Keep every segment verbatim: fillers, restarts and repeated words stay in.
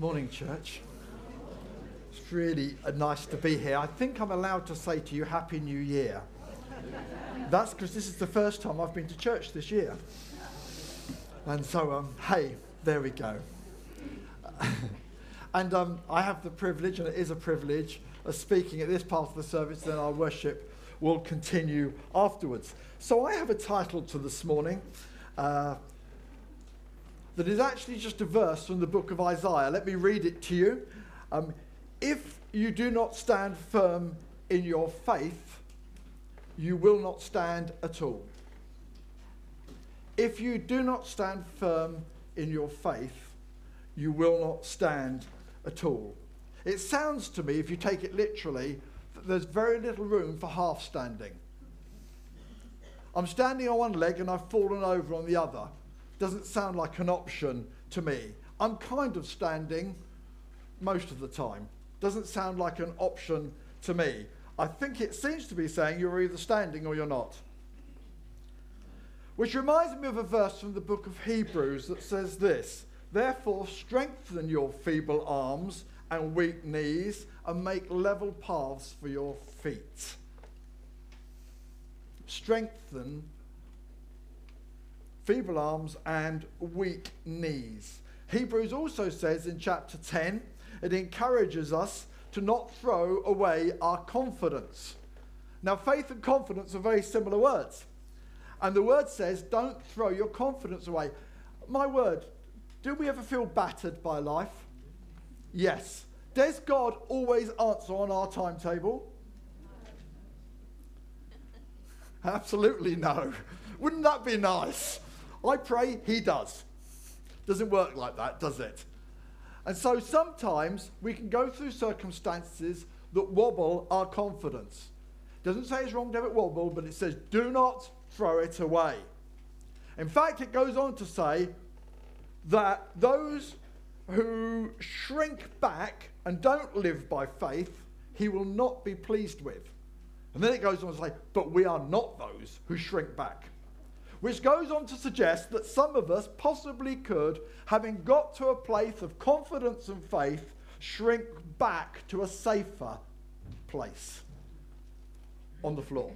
Morning, church. It's really uh, nice to be here. I think I'm allowed to say to you, Happy New Year. That's because this is the first time I've been to church this year. And so, um, hey, there we go. and um, I have the privilege, and it is a privilege, of speaking at this part of the service, then our worship will continue afterwards. So I have a title to this morning. Uh, that is actually just a verse from the book of Isaiah. Let me read it to you. Um, if you do not stand firm in your faith, you will not stand at all. If you do not stand firm in your faith, you will not stand at all. It sounds to me, if you take it literally, that there's very little room for half standing. I'm standing on one leg and I've fallen over on the other. Doesn't sound like an option to me. I'm kind of standing most of the time. Doesn't sound like an option to me. I think it seems to be saying you're either standing or you're not. Which reminds me of a verse from the book of Hebrews that says this: therefore strengthen your feeble arms and weak knees and make level paths for your feet. Strengthen feeble arms and weak knees. Hebrews also says in chapter ten, it encourages us to not throw away our confidence. Now, faith and confidence are very similar words. And the word says, don't throw your confidence away. My word, do we ever feel battered by life? Yes. Does God always answer on our timetable? Absolutely no. Wouldn't that be nice? I pray he does. Doesn't work like that, does it? And so sometimes we can go through circumstances that wobble our confidence. Doesn't say it's wrong to have it wobble, but it says do not throw it away. In fact, it goes on to say that those who shrink back and don't live by faith, he will not be pleased with. And then it goes on to say, but we are not those who shrink back. Which goes on to suggest that some of us possibly could, having got to a place of confidence and faith, shrink back to a safer place on the floor.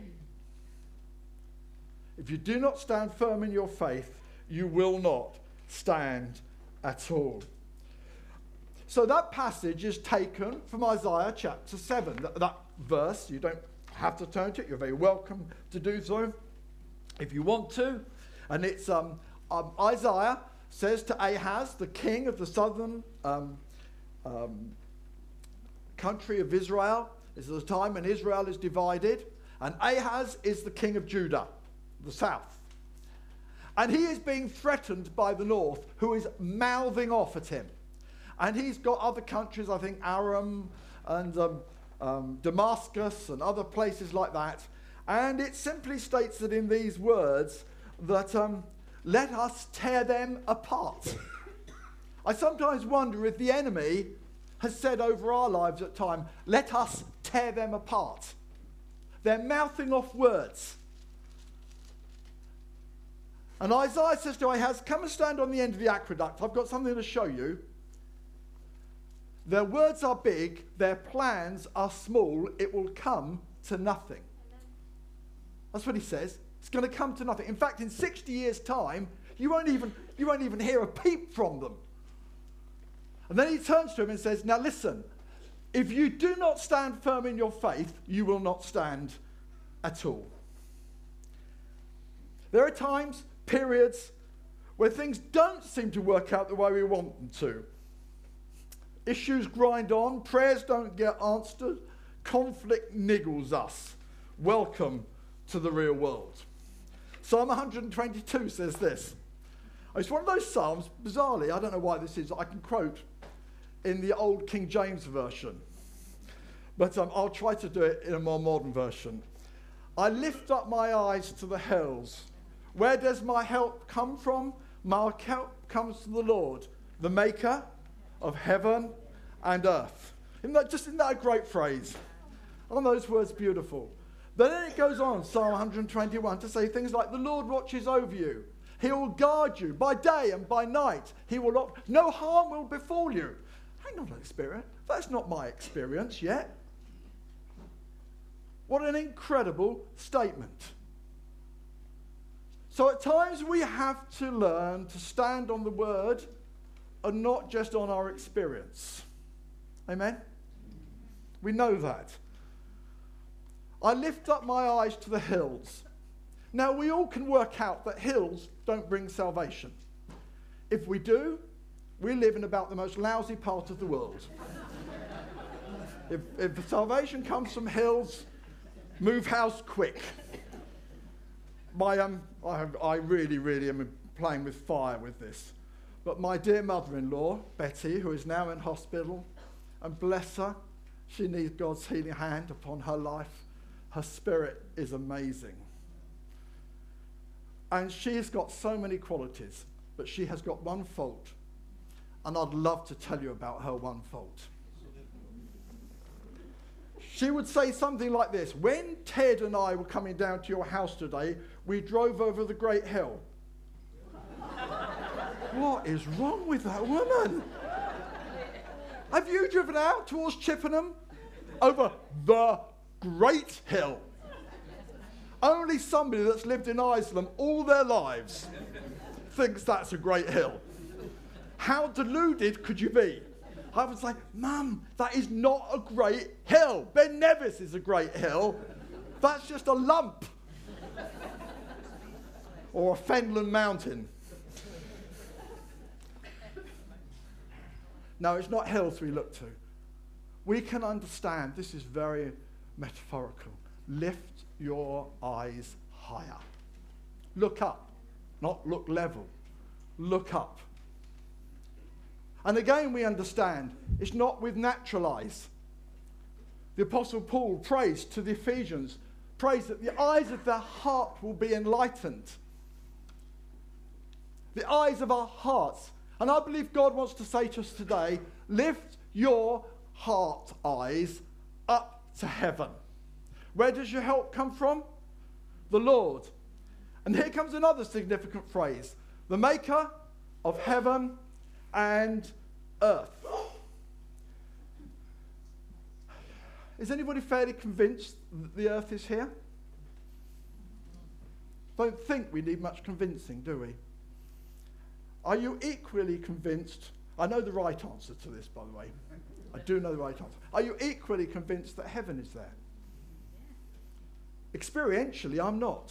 If you do not stand firm in your faith, you will not stand at all. So that passage is taken from Isaiah chapter seven. That, that verse, you don't have to turn to it. You're very welcome to do so if you want to. And it's um, um, Isaiah says to Ahaz, the king of the southern um, um, country of Israel. This is a time when Israel is divided. And Ahaz is the king of Judah, the south. And he is being threatened by the north, who is mouthing off at him. And he's got other countries, I think Aram and um, um, Damascus and other places like that. And it simply states that in these words that um, let us tear them apart. I sometimes wonder if the enemy has said over our lives at times, let us tear them apart. They're mouthing off words. And Isaiah says to Ahaz, come and stand on the end of the aqueduct. I've got something to show you. Their words are big, their plans are small. It will come to nothing. That's what he says. It's going to come to nothing. In fact, in sixty years' time, you won't even, you won't even hear a peep from them. And then he turns to him and says, now listen, if you do not stand firm in your faith, you will not stand at all. There are times, periods, where things don't seem to work out the way we want them to. Issues grind on, prayers don't get answered, conflict niggles us. Welcome to the real world. Psalm one hundred twenty-two says this. It's one of those psalms, bizarrely, I don't know why this is, I can quote in the old King James version. But um, I'll try to do it in a more modern version. I lift up my eyes to the hills. Where does my help come from? My help comes from the Lord, the maker of heaven and earth. Isn't that, just, isn't that a great phrase? Aren't those words beautiful? But then it goes on, Psalm one hundred twenty-one, to say things like, the Lord watches over you. He will guard you by day and by night. He will not, no harm will befall you. hang on a spirit, that's not my experience yet. What an incredible statement. So at times we have to learn to stand on the word and not just on our experience. Amen? We know that. I lift up my eyes to the hills. Now we all can work out that hills don't bring salvation. If we do, we live in about the most lousy part of the world. if, if salvation comes from hills, move house quick. My, um, I, have, I really, really am playing with fire with this. But my dear mother-in-law, Betty, who is now in hospital, and bless her, she needs God's healing hand upon her life. Her spirit is amazing. And she's got so many qualities, but she has got one fault. And I'd love to tell you about her one fault. She would say something like this: when Ted and I were coming down to your house today, we drove over the Great Hill. What is wrong with that woman? Have you driven out towards Chippenham? Over the Great Hill. Only somebody that's lived in Iceland all their lives thinks that's a great hill. How deluded could you be? I was like, Mum, that is not a great hill. Ben Nevis is a great hill. That's just a lump. Or a Fenland mountain. No, it's not hills we look to. We can understand, this is very metaphorical. Lift your eyes higher. Look up, not look level. Look up. And again, we understand it's not with natural eyes. The Apostle Paul prays to the Ephesians, prays that the eyes of their heart will be enlightened. The eyes of our hearts. And I believe God wants to say to us today, lift your heart eyes up to heaven. Where does your help come from? The Lord. And here comes another significant phrase. The maker of heaven and earth. Is anybody fairly convinced that the earth is here? Don't think we need much convincing, do we? Are you equally convinced? I know the right answer to this, by the way. I do know the right answer. Are you equally convinced that heaven is there? Experientially, I'm not.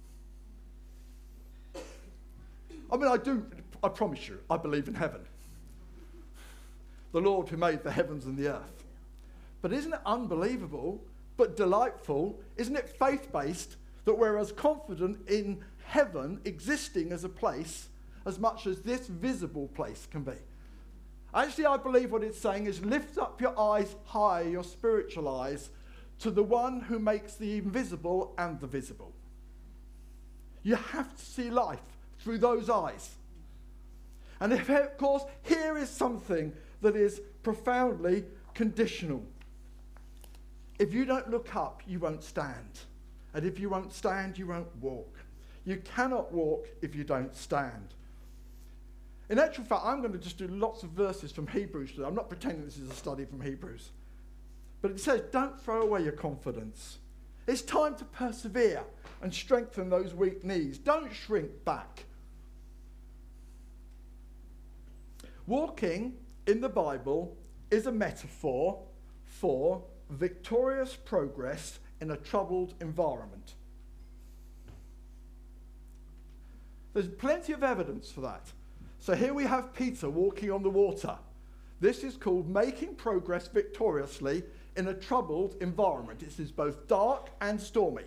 I mean, I do, I promise you, I believe in heaven. The Lord who made the heavens and the earth. But isn't it unbelievable, but delightful? Isn't it faith-based that we're as confident in heaven existing as a place as much as this visible place can be? Actually, I believe what it's saying is lift up your eyes high, your spiritual eyes, to the one who makes the invisible and the visible. You have to see life through those eyes. And if, of course, here is something that is profoundly conditional. If you don't look up, you won't stand. And if you won't stand, you won't walk. You cannot walk if you don't stand. In actual fact, I'm going to just do lots of verses from Hebrews today. I'm not pretending this is a study from Hebrews. But it says, don't throw away your confidence. It's time to persevere and strengthen those weak knees. Don't shrink back. Walking in the Bible is a metaphor for victorious progress in a troubled environment. There's plenty of evidence for that. So here we have Peter walking on the water. This is called making progress victoriously in a troubled environment. It is both dark and stormy.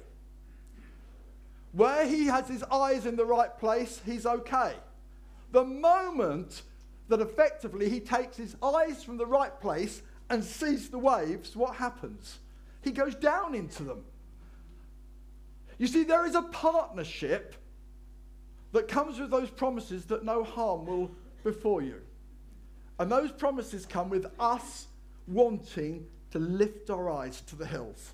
Where he has his eyes in the right place, he's okay. The moment that effectively he takes his eyes from the right place and sees the waves, what happens? He goes down into them. You see, there is a partnership that comes with those promises that no harm will befall you. And those promises come with us wanting to lift our eyes to the hills.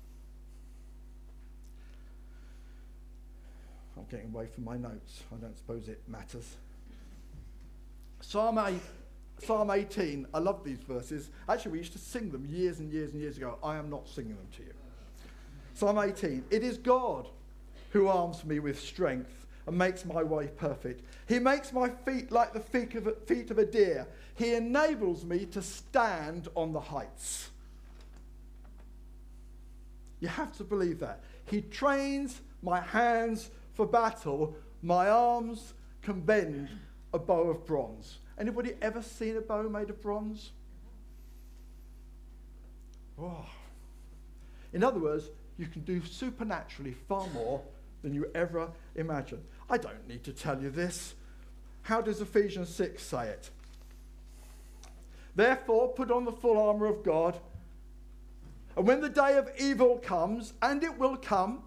I'm getting away from my notes. I don't suppose it matters. Psalm eight Psalm eighteen, I love these verses. Actually, we used to sing them years and years and years ago. I am not singing them to you. Psalm eighteen, it is God who arms me with strength and makes my way perfect. He makes my feet like the feet of a, feet of a deer. He enables me to stand on the heights. You have to believe that. He trains my hands for battle. My arms can bend a bow of bronze. Anybody ever seen a bow made of bronze? Oh. In other words, you can do supernaturally far more than you ever imagined. I don't need to tell you this. How does Ephesians six say it? Therefore, put on the full armour of God, and when the day of evil comes, and it will come,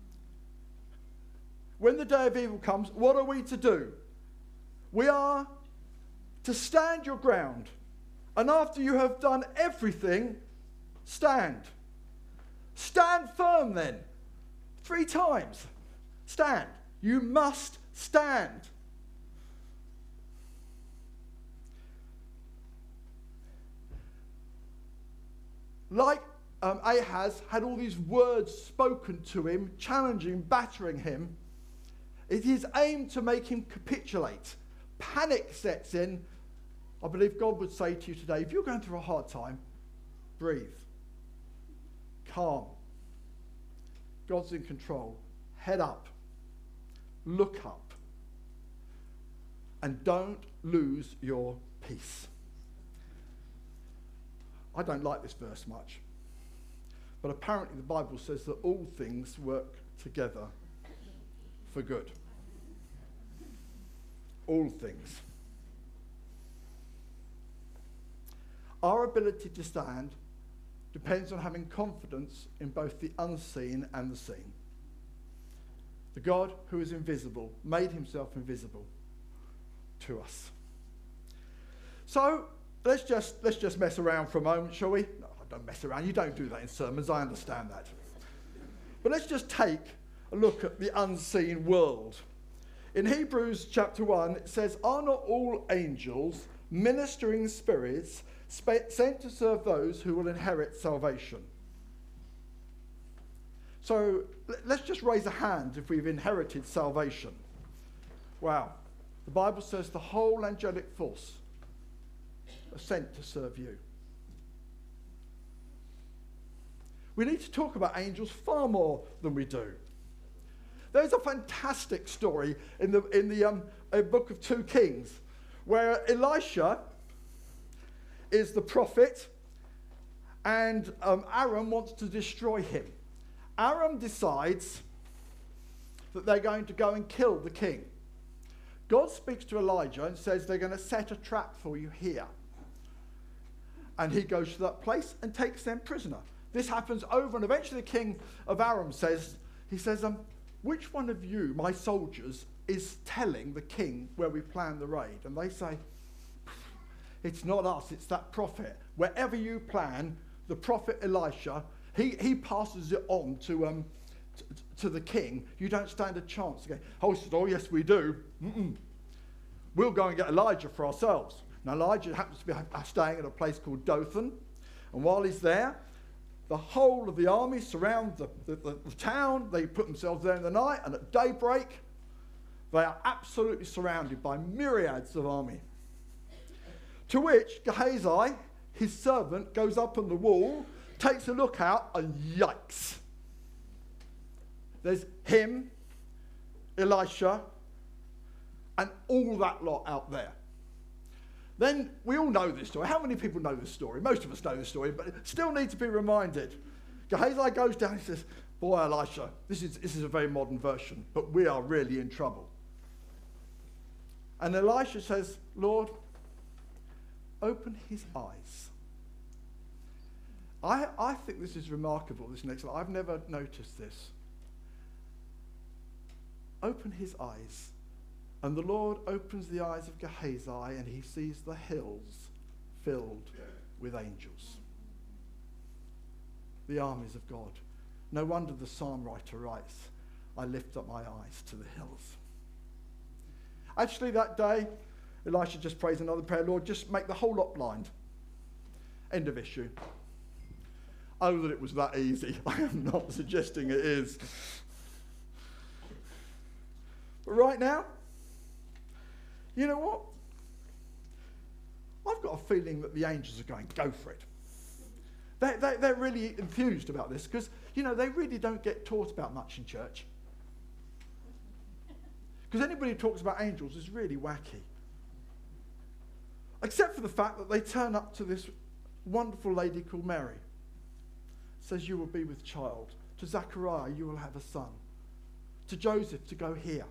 when the day of evil comes, what are we to do? We are to stand your ground. And after you have done everything, stand. Stand firm then. Three times. Stand. You must stand. Like um, Ahaz had all these words spoken to him, challenging, battering him, it is aimed to make him capitulate. Panic sets in. I believe God would say to you today, if you're going through a hard time, breathe. Calm. God's in control. Head up. Look up. And don't lose your peace. I don't like this verse much. But apparently the Bible says that all things work together for good. All things. Our ability to stand depends on having confidence in both the unseen and the seen. The God who is invisible made himself invisible to us. So let's just let's just mess around for a moment, shall we? No, I don't mess around. You don't do that in sermons. I understand that. But let's just take a look at the unseen world. In Hebrews chapter one, it says, "Are not all angels ministering spirits sent to serve those who will inherit salvation?" So let's just raise a hand if we've inherited salvation. Wow. The Bible says the whole angelic force are sent to serve you. We need to talk about angels far more than we do. There's a fantastic story in the, in the um, uh, book of two Kings where Elisha is the prophet and um, Aram wants to destroy him. Aram decides that they're going to go and kill the king. God speaks to Elijah and says they're going to set a trap for you here. And he goes to that place and takes them prisoner. This happens over and eventually the king of Aram says, he says, um, which one of you, my soldiers, is telling the king where we plan the raid? And they say, it's not us, it's that prophet. Wherever you plan, the prophet Elisha, he, he passes it on to, um, t- to the king. You don't stand a chance. Okay. Oh, he says, oh, yes, we do. Mm-mm. We'll go and get Elijah for ourselves. Now, Elijah happens to be staying at a place called Dothan. And while he's there, the whole of the army surround the, the, the, the town. They put themselves there in the night. And at daybreak, they are absolutely surrounded by myriads of army. To which Gehazi, his servant, goes up on the wall, takes a look out, and yikes. There's him, Elisha, and all that lot out there. Then we all know this story. How many people know this story? Most of us know this story, but still need to be reminded. Gehazi goes down and says, boy, Elisha, this is, this is a very modern version, but we are really in trouble. And Elisha says, Lord, open his eyes. I, I think this is remarkable, this next line. I've never noticed this. Open his eyes. And the Lord opens the eyes of Gehazi and he sees the hills filled with angels. The armies of God. No wonder the psalm writer writes, I lift up my eyes to the hills. Actually, that day, Elisha just prays another prayer, Lord, just make the whole lot blind. End of issue. Oh, that it was that easy. I am not suggesting it is. But right now, you know what? I've got a feeling that the angels are going, go for it. They, they, they're really enthused about this because, you know, they really don't get taught about much in church. Because anybody who talks about angels is really wacky. Except for the fact that they turn up to this wonderful lady called Mary. Says, you will be with child. To Zechariah, you will have a son. To Joseph, to go here.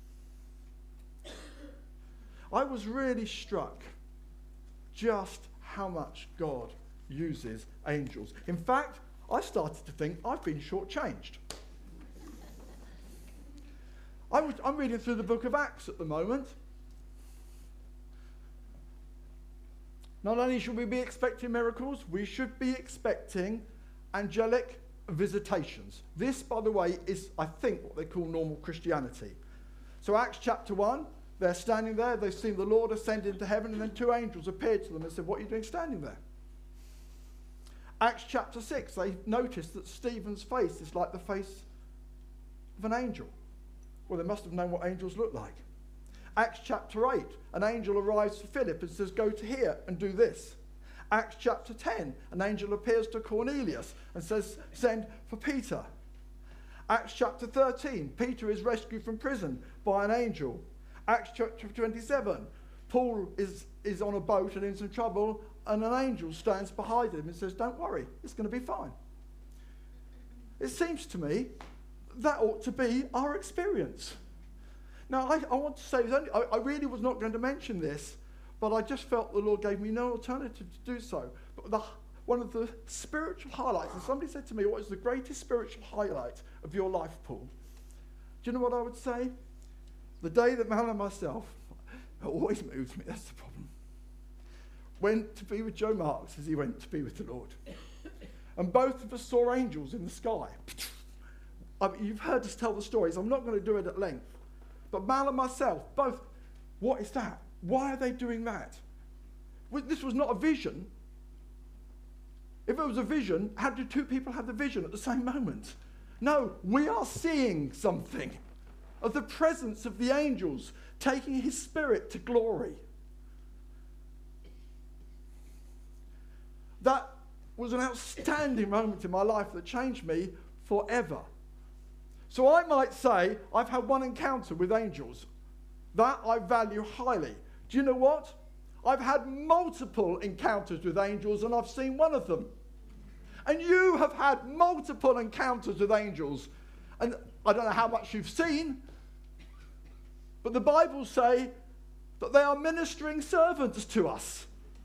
I was really struck just how much God uses angels. In fact, I started to think I've been shortchanged. I was, I'm reading through the book of Acts at the moment. Not only should we be expecting miracles, we should be expecting angelic visitations. This, by the way, is, I think, what they call normal Christianity. So Acts chapter one, they're standing there, they've seen the Lord ascend into heaven, and then two angels appeared to them and said, what are you doing standing there? Acts chapter six, they noticed that Stephen's face is like the face of an angel. Well, they must have known what angels look like. Acts chapter eight, an angel arrives to Philip and says, go to here and do this. Acts chapter ten, an angel appears to Cornelius and says, send for Peter. Acts chapter thirteen, Peter is rescued from prison by an angel. Acts chapter twenty-seven, Paul is, is on a boat and in some trouble, and an angel stands behind him and says, don't worry, it's going to be fine. It seems to me that ought to be our experience. Now, I, I want to say, only, I, I really was not going to mention this, but I just felt the Lord gave me no alternative to do so. But the, one of the spiritual highlights, and somebody said to me, what is the greatest spiritual highlight of your life, Paul? Do you know what I would say? The day that Mal and myself, it always moves me, that's the problem, went to be with Joe Marks as he went to be with the Lord. And both of us saw angels in the sky. I mean, you've heard us tell the stories. I'm not going to do it at length. But Mal and myself, both, what is that? Why are they doing that? Well, this was not a vision. If it was a vision, how did two people have the vision at the same moment? No, we are seeing something of the presence of the angels taking his spirit to glory. That was an outstanding moment in my life that changed me forever. So I might say I've had one encounter with angels. That I value highly. Do you know what? I've had multiple encounters with angels and I've seen one of them. And you have had multiple encounters with angels. And I don't know how much you've seen, but the Bible say that they are ministering servants to us.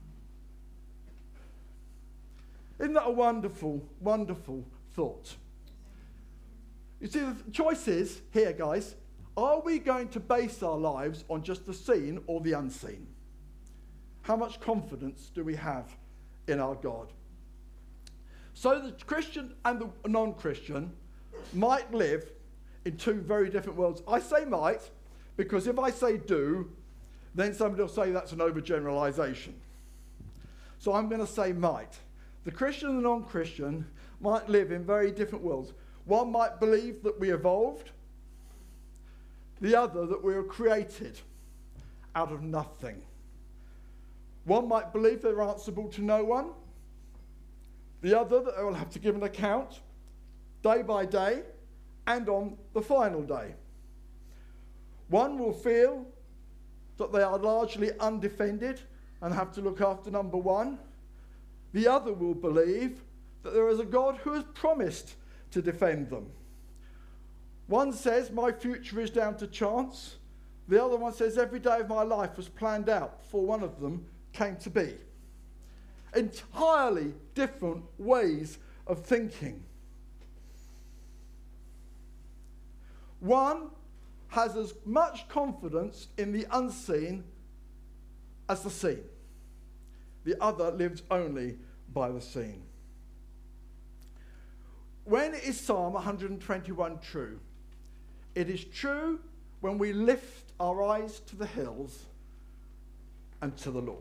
Isn't that a wonderful, wonderful thought? You see, the choice is here, guys. Are we going to base our lives on just the seen or the unseen? How much confidence do we have in our God? So the Christian and the non-Christian might live in two very different worlds. I say might, because if I say do, then somebody will say that's an overgeneralization. So I'm going to say might. The Christian and the non-Christian might live in very different worlds. One might believe that we evolved, the other that we were created out of nothing. One might believe they're answerable to no one, the other that they will have to give an account day by day and on the final day. One will feel that they are largely undefended and have to look after number one. The other will believe that there is a God who has promised to defend them. One says, my future is down to chance. The other one says, every day of my life was planned out before one of them came to be. Entirely different ways of thinking. One has as much confidence in the unseen as the seen. The other lives only by the seen. When is Psalm one twenty-one true? It is true when we lift our eyes to the hills and to the Lord.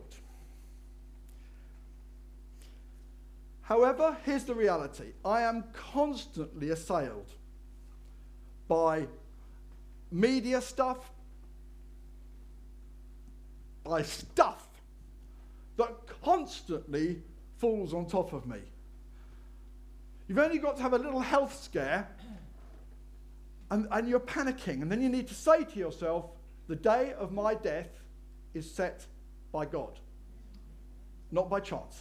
However, here's the reality. I am constantly assailed by media stuff, by stuff that constantly falls on top of me. You've only got to have a little health scare and, and you're panicking, and then you need to say to yourself, the day of my death is set by God, not by chance.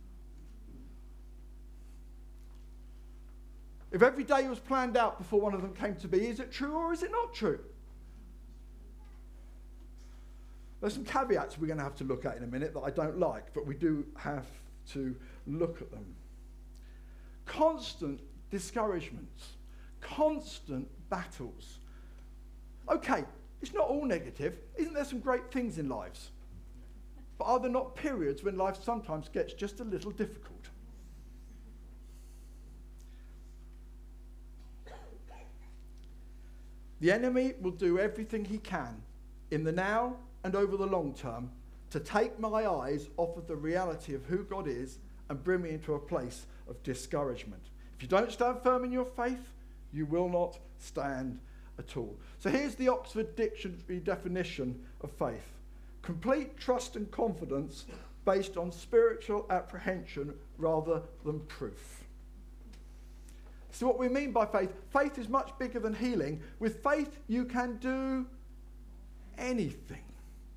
If every day was planned out before one of them came to be, is it true or is it not true? There's some caveats we're going to have to look at in a minute that I don't like, but we do have to look at them. Constant discouragements, constant battles. Okay, it's not all negative. Isn't there some great things in lives? But are there not periods when life sometimes gets just a little difficult? The enemy will do everything he can in the now and over the long term to take my eyes off of the reality of who God is and bring me into a place of discouragement. If you don't stand firm in your faith, you will not stand at all. So here's the Oxford Dictionary definition of faith. Complete trust and confidence based on spiritual apprehension rather than proof. So what we mean by faith, faith is much bigger than healing. With faith, you can do anything.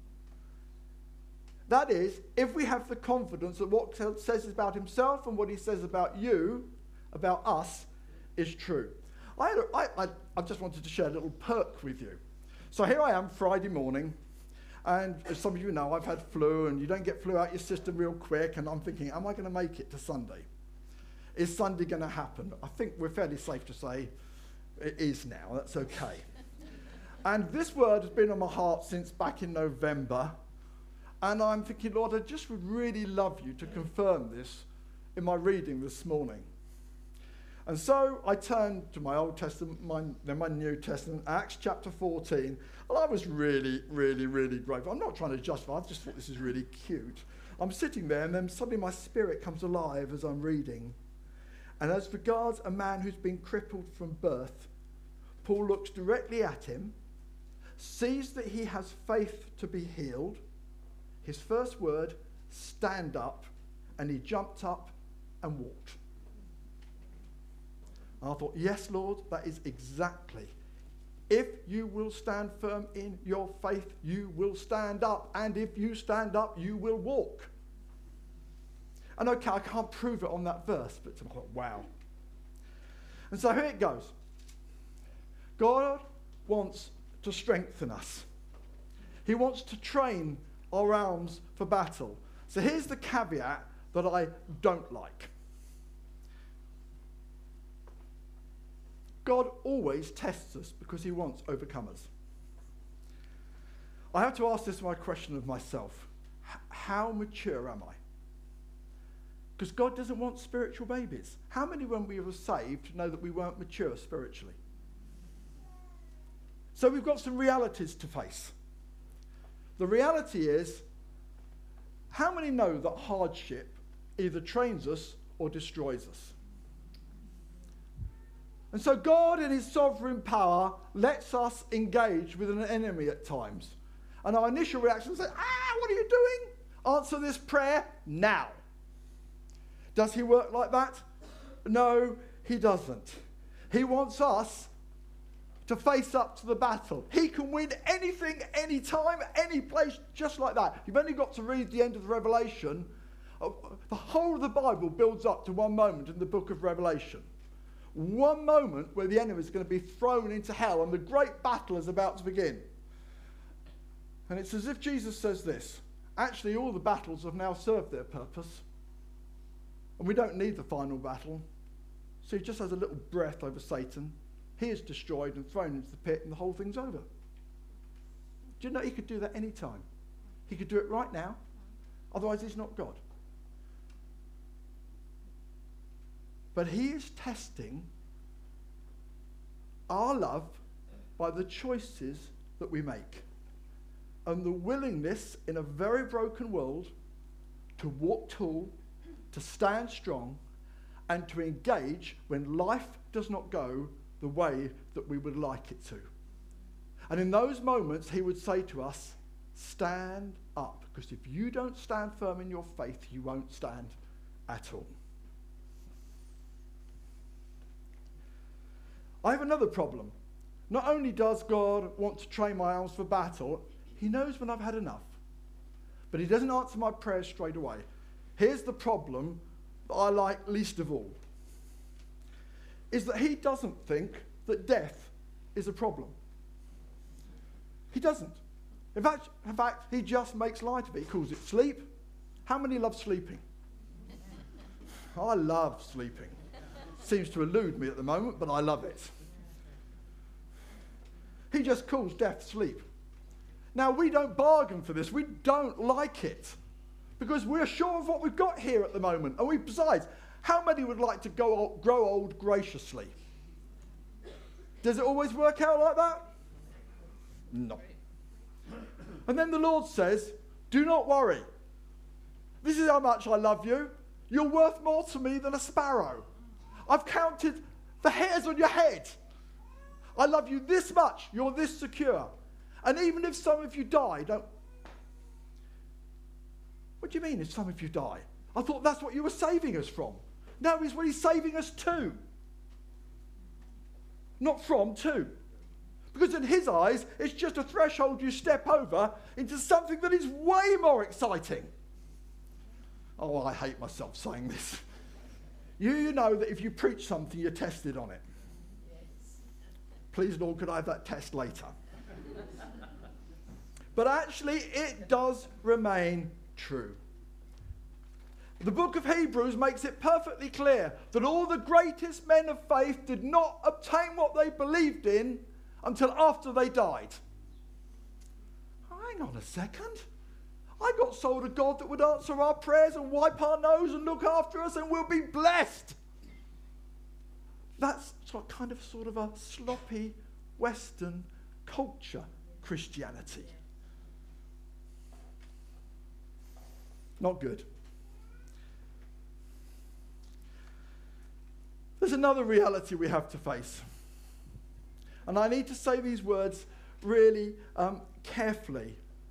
That is, if we have the confidence that what God says about himself and what he says about you, about us, is true. I, had a, I, I, I just wanted to share a little perk with you. So here I am, Friday morning, and as some of you know, I've had flu, and you don't get flu out your system real quick, and I'm thinking, am I going to make it to Sunday? Is Sunday going to happen? I think we're fairly safe to say it is now. That's okay. And this word has been on my heart since back in November. And I'm thinking, Lord, I just would really love you to confirm this in my reading this morning. And so I turned to my Old Testament, my, then my New Testament, Acts chapter fourteen. And I was really, really, really grateful. I'm not trying to justify, I just thought this is really cute. I'm sitting there, and then suddenly my spirit comes alive as I'm reading. And as regards a man who's been crippled from birth, Paul looks directly at him, sees that he has faith to be healed. His first word, stand up, and he jumped up and walked. And I thought, yes, Lord, that is exactly. If you will stand firm in your faith, you will stand up. And if you stand up, you will walk. And okay, I can't prove it on that verse, but I thought, wow. And so here it goes. God wants to strengthen us. He wants to train our arms for battle. So here's the caveat that I don't like. God always tests us because he wants overcomers. I have to ask this my question of myself. H- how mature am I? Because God doesn't want spiritual babies. How many, when we were saved, know that we weren't mature spiritually? So we've got some realities to face. The reality is, how many know that hardship either trains us or destroys us? And so God, in his sovereign power, lets us engage with an enemy at times. And our initial reaction is, ah, what are you doing? Answer this prayer now. Does he work like that? No, he doesn't. He wants us to face up to the battle. He can win anything, anytime, any place, just like that. You've only got to read the end of the Revelation. The whole of the Bible builds up to one moment in the book of Revelation. One moment where the enemy is going to be thrown into hell and the great battle is about to begin. And it's as if Jesus says this, actually all the battles have now served their purpose. And we don't need the final battle. So he just has a little breath over Satan. He is destroyed and thrown into the pit and the whole thing's over. Do you know he could do that any time? He could do it right now. Otherwise he's not God. But he is testing our love by the choices that we make. and the willingness in a very broken world to walk tall, to stand strong, and to engage when life does not go the way that we would like it to. And in those moments, he would say to us, stand up, because if you don't stand firm in your faith, you won't stand at all. I have another problem. Not only does God want to train my arms for battle, he knows when I've had enough. But he doesn't answer my prayers straight away. Here's the problem that I like least of all, is that he doesn't think that death is a problem. He doesn't. In fact, in fact, he just makes light of it. He calls it sleep. How many love sleeping? I love sleeping. Seems to elude me at the moment, but I love it. He just calls death sleep. Now, we don't bargain for this. We don't like it because we're sure of what we've got here at the moment. And we, besides, how many would like to go old, grow old graciously? Does it always work out like that? No. And then the Lord says, do not worry. This is how much I love you. You're worth more to me than a sparrow. I've counted the hairs on your head. I love you this much. You're this secure. And even if some of you die, don't... What do you mean if some of you die? I thought that's what you were saving us from. No, it's what he's saving us to. Not from, to. Because in his eyes, it's just a threshold you step over into something that is way more exciting. Oh, I hate myself saying this. You, you know that if you preach something, you're tested on it. Yes. Please, Lord, could I have that test later? But actually, it does remain true. The book of Hebrews makes it perfectly clear that all the greatest men of faith did not obtain what they believed in until after they died. Hang on a second. I got sold a God that would answer our prayers and wipe our nose and look after us and we'll be blessed. That's sort kind of sort of a sloppy Western culture Christianity. Not good. There's another reality we have to face. And I need to say these words really um, carefully.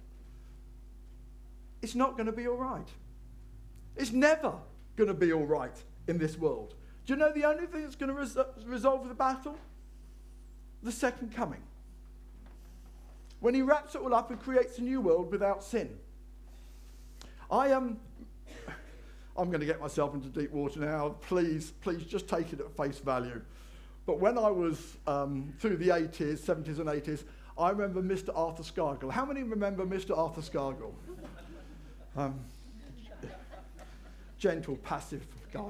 It's not going to be all right. It's never going to be all right in this world. Do you know the only thing that's going to res- resolve the battle? The second coming. When he wraps it all up and creates a new world without sin. I am... I'm going to get myself into deep water now. Please, please just take it at face value. But when I was um, through the eighties, seventies and eighties, I remember Mister Arthur Scargill. How many remember Mister Arthur Scargill? Um, gentle, passive guy.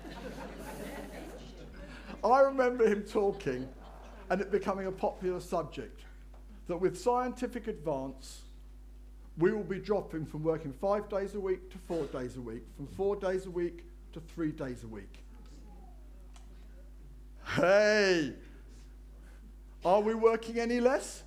I remember him talking and it becoming a popular subject, that with scientific advance, we will be dropping from working five days a week to four days a week, from four days a week to three days a week. Hey! Are we working any less?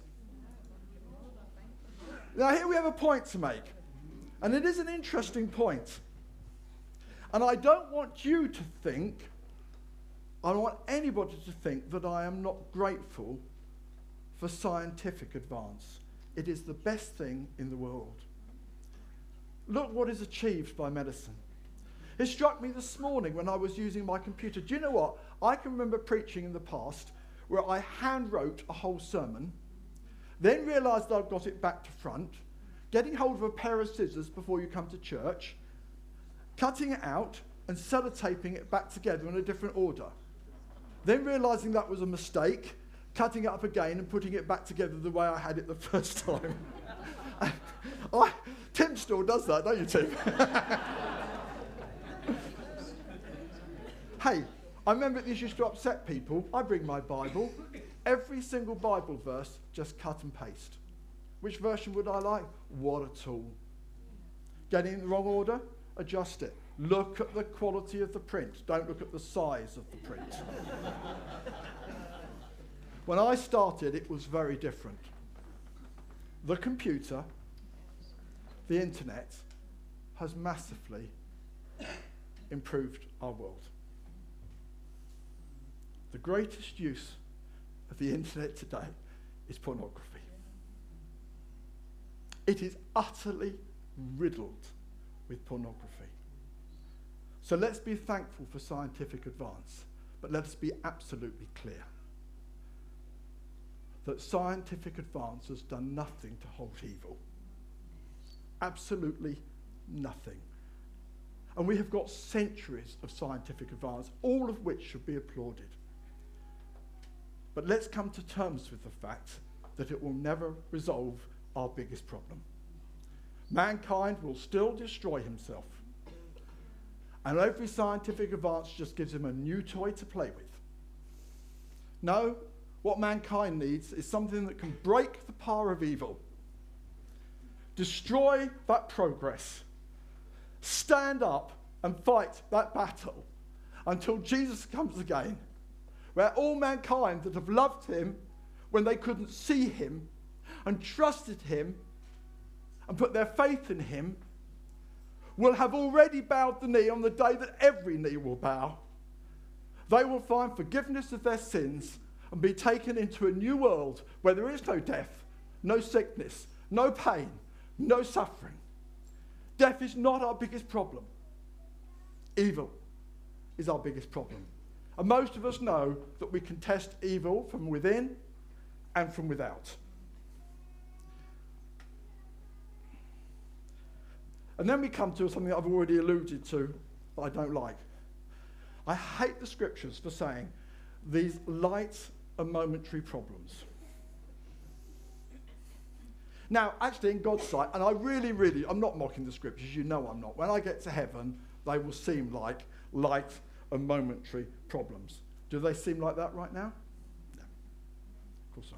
Now here we have a point to make. And it is an interesting point. And I don't want you to think, I don't want anybody to think that I am not grateful for scientific advance. It is the best thing in the world. Look what is achieved by medicine. It struck me this morning when I was using my computer. Do you know what? I can remember preaching in the past where I hand wrote a whole sermon, then realised I'd got it back to front, getting hold of a pair of scissors before you come to church, cutting it out and sellotaping it back together in a different order. Then realising that was a mistake, cutting it up again and putting it back together the way I had it the first time. I, Tim still does that, don't you, Tim? Hey, I remember this used to upset people. I bring my Bible. Every single Bible verse, just cut and paste. Which version would I like? What a tool. Getting in the wrong order? Adjust it. Look at the quality of the print. Don't look at the size of the print. When I started, it was very different. The computer the internet has massively improved our world. The greatest use of the internet today is pornography. It is utterly riddled with pornography. So let's be thankful for scientific advance, but let's be absolutely clear that scientific advance has done nothing to halt evil. Absolutely nothing. And we have got centuries of scientific advance, all of which should be applauded. But let's come to terms with the fact that it will never resolve our biggest problem. Mankind will still destroy himself. And every scientific advance just gives him a new toy to play with. No, what mankind needs is something that can break the power of evil, destroy that progress, stand up and fight that battle until Jesus comes again, where all mankind that have loved him when they couldn't see him and trusted him and put their faith in him will have already bowed the knee on the day that every knee will bow. They will find forgiveness of their sins and be taken into a new world where there is no death, no sickness, no pain, no suffering. Death is not our biggest problem. Evil is our biggest problem. And most of us know that we can test evil from within and from without. And then we come to something that I've already alluded to that I don't like. I hate the scriptures for saying these light and momentary problems. Now, actually, in God's sight, and I really, really, I'm not mocking the scriptures, you know I'm not. When I get to heaven, they will seem like light and momentary problems. Do they seem like that right now? No, of course not.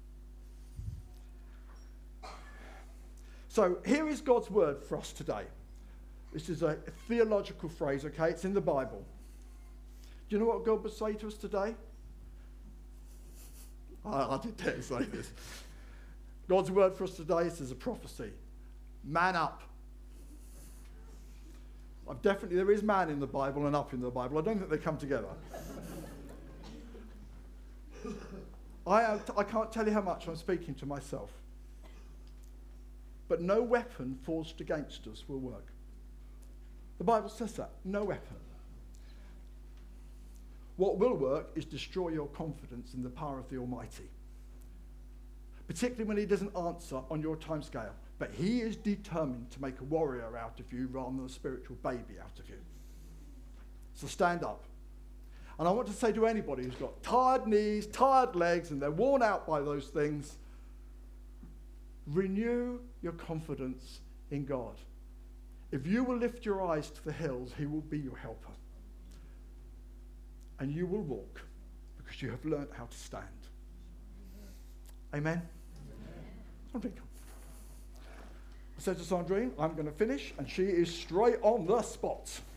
So here is God's word for us today. This is a theological phrase, okay? It's in the Bible. Do you know what God would say to us today? I, I did dare say this. God's word for us today is a prophecy. Man up. I've definitely, there is man in the Bible and up in the Bible. I don't think they come together. I, have, I can't tell you how much I'm speaking to myself. But no weapon forged against us will work. The Bible says that. No weapon. What will work is destroy your confidence in the power of the Almighty. Particularly when he doesn't answer on your time scale. But he is determined to make a warrior out of you rather than a spiritual baby out of you. So stand up. And I want to say to anybody who's got tired knees, tired legs, and they're worn out by those things, renew your confidence in God. If you will lift your eyes to the hills, he will be your helper. And you will walk because you have learnt how to stand. Amen? Amen. I said to Sandrine, I'm going to finish, and she is straight on the spot.